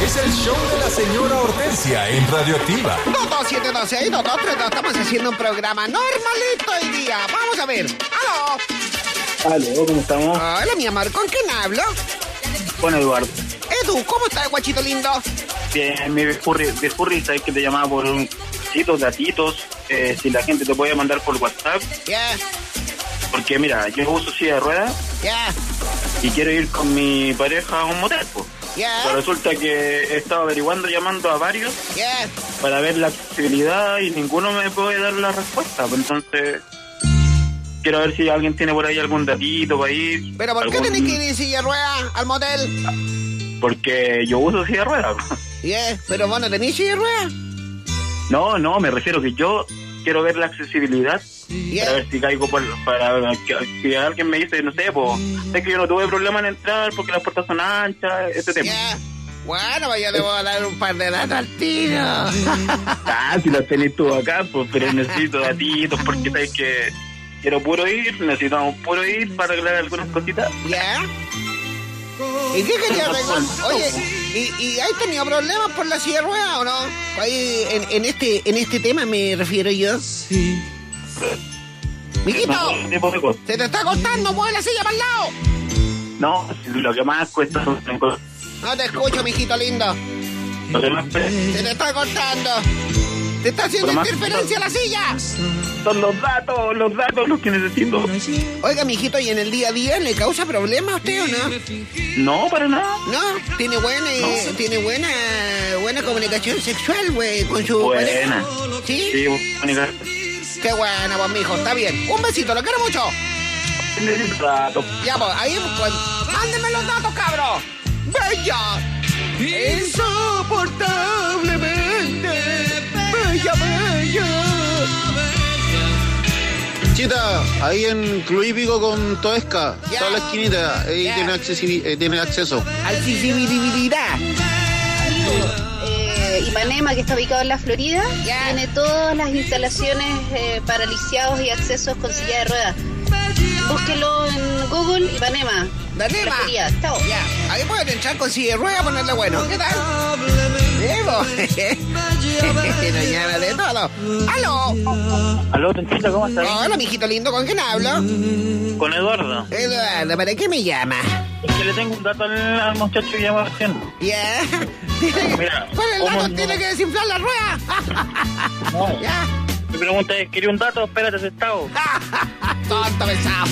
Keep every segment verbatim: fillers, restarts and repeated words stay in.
Es el show de la señora Hortensia en Radioactiva. dos dos siete dos seis dos dos tres dos. Estamos haciendo un programa normalito hoy día. Vamos a ver. ¡Aló! Aló, ¿cómo estamos? Hola, mi amor. ¿Con quién hablo? Con Eduardo. Edu, ¿cómo estás, guachito lindo? Bien, mi Bifurri, sabes que te llamaba por un sitio, datitos, eh, si la gente te puede mandar por WhatsApp. Ya, yeah. Porque mira, yo uso silla de ruedas. Ya. Yeah. Y quiero ir con mi pareja a un motel, pues. Yeah. Pero resulta que he estado averiguando, llamando a varios. Yeah. Para ver la accesibilidad y ninguno me puede dar la respuesta. Pues entonces, quiero ver si alguien tiene por ahí algún datito para ir. ¿Pero por algún... qué tenés que ir en silla de ruedas al motel? Porque yo uso silla de ruedas. Yeah. ¿Pero vos no tenés silla de ruedas? No, no, me refiero que yo quiero ver la accesibilidad. Yeah. Para ver si caigo por, para que si alguien me dice, no sé, pues sé que yo no tuve problema en entrar porque las puertas son anchas, ese tema. Yeah. Bueno, pues yo le voy a dar un par de datos al tiro. Ah, si los tenés tú acá, pues, pero necesito datitos porque sabes que quiero puro ir, necesitamos puro ir para aclarar algunas cositas. Ya. Yeah. ¿Y qué quería arreglar? Oye, ¿y, ¿y hay tenido problemas por la silla de ruedas o no? Ahí, en, en este en este tema me refiero yo. Sí. Mijito, no, se te está costando, mueve la silla para el lado. No, lo que más cuesta son... No te escucho, mijito lindo. Lo que más... Se te está cortando. Te está haciendo más... interferencia la silla. Son los datos, los datos los que necesito. Oiga, mijito, ¿y en el día a día le causa problemas a usted o no? No, para nada. No, tiene buena, no. tiene buena, buena comunicación sexual, güey, con su buena. pareja. ¿Sí? Sí, buena. Qué buena, pues, mijo, está bien. Un besito, lo quiero mucho. Datos. Ya, pues, ahí, pues, mándenme los datos, cabrón. Bella. Insoportablemente. Bella, bella. Chita, ahí en Club Hípico con Toesca, yeah. toda la esquinita, ahí yeah. tiene, accesibil- eh, tiene acceso. Accesibilidad. Eh, Ipanema, que está ubicado en la Florida, yeah. tiene todas las instalaciones eh, para lisiados y accesos con silla de ruedas. Búsquelo en Google, Ipanema. Ipanema. Chao. Ya, ahí pueden entrar con silla de ruedas, ponerle bueno. ¿Qué tal? Diego. Nos llama de todo. ¡Aló! Aló, Tenchita, ¿cómo estás? Hola, mijito lindo, ¿con quién hablo? Con Eduardo. Eduardo, ¿para qué me llama? Es que le tengo un dato al, al muchacho que llama recién. Ya. Mira, ¿cuál es el dato? ¿Tiene no? que desinflar la rueda? No. Ya. Mi pregunta es, ¿quería un dato? Espérate, sentado. Tonto pesado.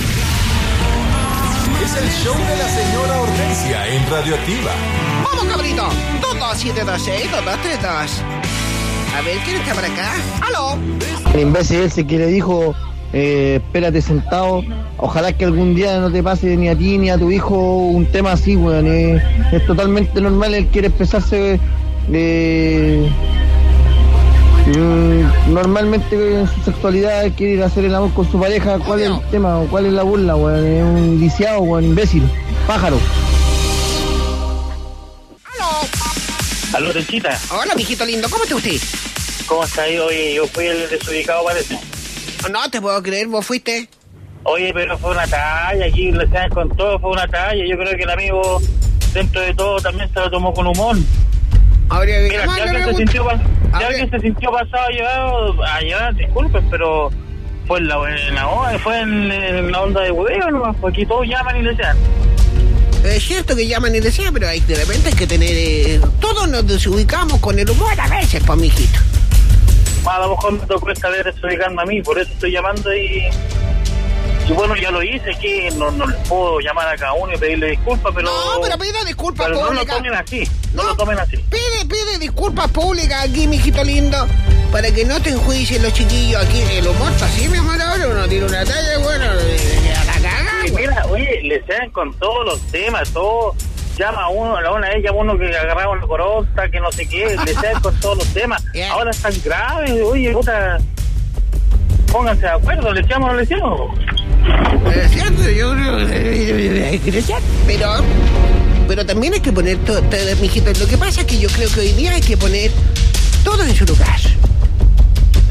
Es el show de la señora Hortensia en Radioactiva. ¡Vamos, cabrito! dos dos siete dos seis dos dos tres dos. A ver, ¿quién está por acá? ¡Aló! El imbécil ese que le dijo, eh, espérate sentado. Ojalá que algún día no te pase ni a ti ni a tu hijo un tema así, weón. Eh, es totalmente normal, él quiere expresarse de... Mm, normalmente en su sexualidad quiere ir a hacer el amor con su pareja. ¿Cuál es el tema? ¿Cuál es la burla, weón? Es un lisiado, weón, imbécil, pájaro. ¡Aló! ¡Aló, Tenchita! Hola, mijito lindo, ¿cómo está usted? ¿Cómo está ahí? Oye, yo fui el desubicado, parece. No te puedo creer, ¿vos fuiste? Oye, pero fue una talla, aquí le saben con todo, fue una talla. Yo creo que el amigo, dentro de todo, también se lo tomó con humor. Habría que Mira, si alguien, se sintió, si alguien se sintió pasado llevado, a llevar, disculpen, pero fue en la, en la onda, fue en, en la onda de hueveo nomás, porque aquí todos llaman y le desean. Es cierto que llaman y desean, pero hay, de repente hay que tener... Eh, todos nos desubicamos con el humor a veces, pues, mijito. A lo mejor me tocó esta vez desubicarme a mí, por eso estoy llamando y... Y bueno, ya lo hice, que no, no les puedo llamar a cada uno y pedirle disculpas, pero... No, pero pide disculpas pero públicas. No lo tomen así, no, no lo tomen así. Pide, pide disculpas públicas aquí, mijito lindo, para que no te enjuicien los chiquillos aquí. El humor está así, mi amor, ahora uno tiene una talla, bueno, a la cagada. Sí, mira, oye, le sean con todos los temas, todo... Llama a uno, a una vez llama uno que agarraba una corota, que no sé qué, le sean con todos los temas. Yeah. Ahora es tan grave, oye, puta... Pónganse de acuerdo, le echamos o no le echamos. Es cierto, yo creo que es cierto, pero, pero también hay que poner todo, todo, mijito. Lo que pasa es que yo creo que hoy día hay que poner todo en su lugar.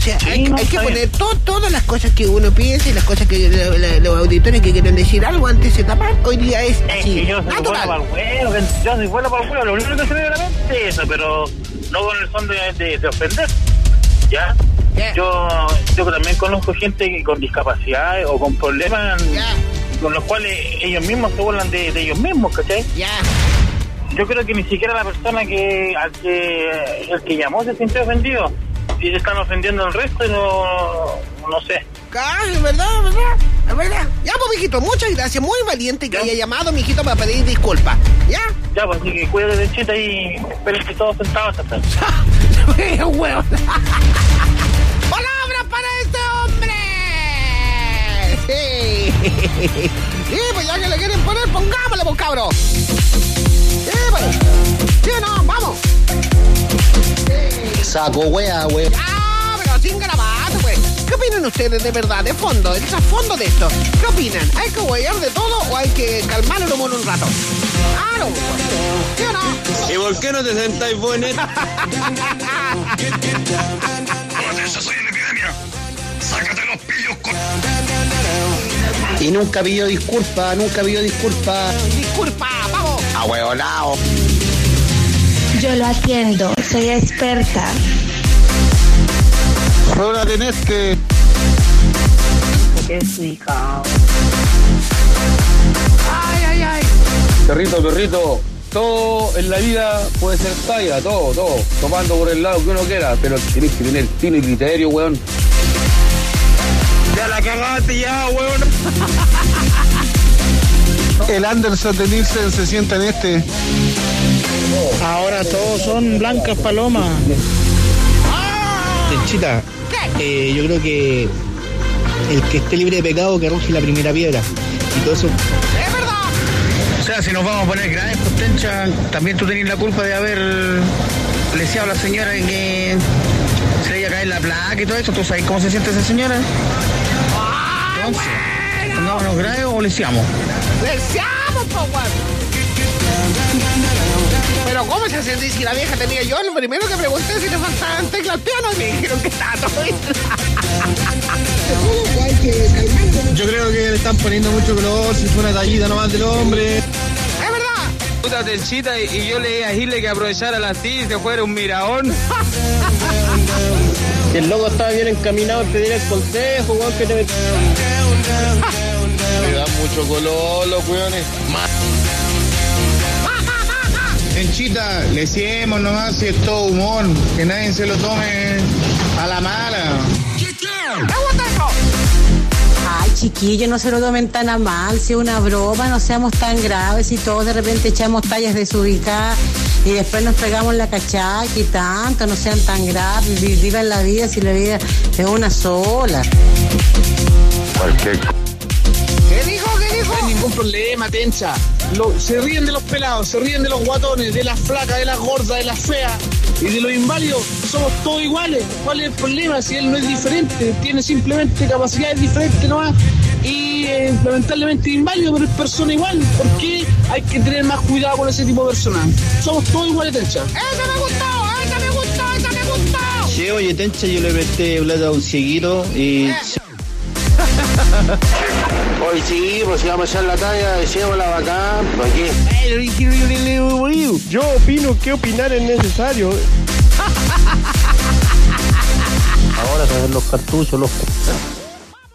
sea, Sí, hay, no, hay que está poner to- todas las cosas que uno piensa y las cosas que la- la- los auditores que quieren decir algo antes de tapar. Hoy día es Es así, que yo soy bueno natural. para el huevo, yo soy bueno para el huevo, lo único que se me viene a la mente es eso, pero no con el son de, de, de ofender, ¿ya? Ya. Yo yo también conozco gente que con discapacidades o con problemas Ya. con los cuales ellos mismos se burlan de, de ellos mismos, ¿cachai? Ya. Yo creo que ni siquiera la persona que al que el que llamó se sintió ofendido. Y se están ofendiendo al resto y no, no sé. Ah, es verdad, es verdad, es verdad. Ya, pues, mijito, muchas gracias. Muy valiente que Ya. haya llamado, mijito, para pedir disculpas. ¿Ya? Ya, pues así que cuídate de chita y esperen que todos sentados hasta ¡Huevo! ¡Palabra para este hombre! Sí. Sí, pues ya que le quieren poner, pongámosle, pues, cabro. Sí, pues. ¿Sí o no? ¡Vamos! Saco wea, wea. Ah, pero sin garabato, pues. ¿Qué opinan ustedes de verdad, de fondo, el trasfondo de esto? ¿Qué opinan? ¿Hay que huear de todo o hay que calmar el humor un rato? Claro, ¿sí o no? ¿Y por qué no te sentáis vos en esto? soy en epidemia. Sácate los pillos con... Y nunca pidió disculpa, nunca pidió disculpa. Disculpa, vamos. Ahueonao. Yo lo atiendo, soy experta. Hola, Teneste. Qué rica. Ay, ay, ay. Perrito, perrito, todo en la vida puede ser talla, todo, todo. Tomando por el lado que uno quiera, pero tienes que tener tino y criterio, weón. Ya la cagaste ya, weón. El Anderson de Nielsen se sienta en este. Ahora todos son blancas palomas. Tenchita, eh, yo creo que el que esté libre de pecado que arroje la primera piedra. Y todo eso. Es verdad. O sea, si nos vamos a poner graves, pues Tencha, también tú tenés la culpa de haber leseado a la señora que se le iba a caer la placa y todo eso. ¿Tú sabes cómo se siente esa señora? Entonces, pongámonos graves o leseamos. ¡Leseamos, po, weón! Pero ¿cómo se hace si la vieja tenía yo? Lo primero que pregunté si le faltaban teclas al piano y me dijeron que estaba todo bien. Yo creo que le están poniendo mucho color, si fue una tallita nomás del hombre. Es verdad. Puta Tenchita, y, y yo le dije a Gile que aprovechara la tía y se fuera un miraón. Si el loco estaba bien encaminado en pedir el consejo, weón, que te... Me dan mucho color los weones. Tenchita, le hicimos nomás si es todo humor, que nadie se lo tome a la mala. Ay, chiquillos, no se lo tomen tan a mal, si es una broma, no seamos tan graves, si todos de repente echamos tallas desubicadas y después nos pegamos la cachaca y tanto, no sean tan graves, vi- vivan la vida si la vida es una sola. Cualquier ¿Qué dijo? ¿Qué dijo? No hay ningún problema, Tencha. Lo- se ríen de los pelados, se ríen de los guatones, de las flacas, de las gordas, de las feas y de los inválidos. Somos todos iguales. ¿Cuál es el problema? Si él no es diferente, tiene simplemente capacidades diferentes nomás y eh, lamentablemente inválido, pero es persona igual. ¿Por qué hay que tener más cuidado con ese tipo de personas? Somos todos iguales, Tencha. ¡Esa me gustó! ¡Esa me gustó! ¡Esa me gustó! Sí, oye, Tencha, yo le presté plata a un cieguito y... Hoy sí, pues si vamos a echar la talla, echémosla bacán, ¿para qué? Yo opino que opinar es necesario. Ahora traer los cartuchos, los